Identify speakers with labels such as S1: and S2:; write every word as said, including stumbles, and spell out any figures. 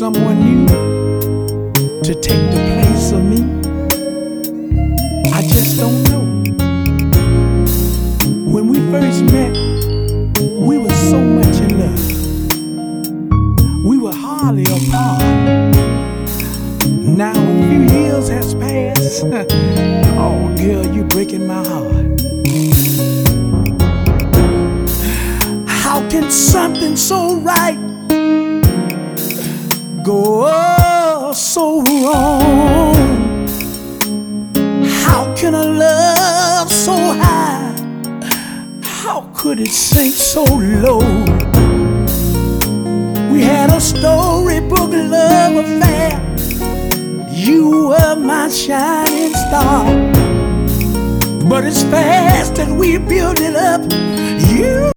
S1: someone new to take the place of me? I just don't know. When we first met, we were so much in love. We were hardly apart. Now a few years has passed. Oh, girl, you're breaking my heart. How can something so right go so wrong? How can a love so high, how could it sink so low? We had a storybook love affair. You were my shining star, but as fast as we built it up, you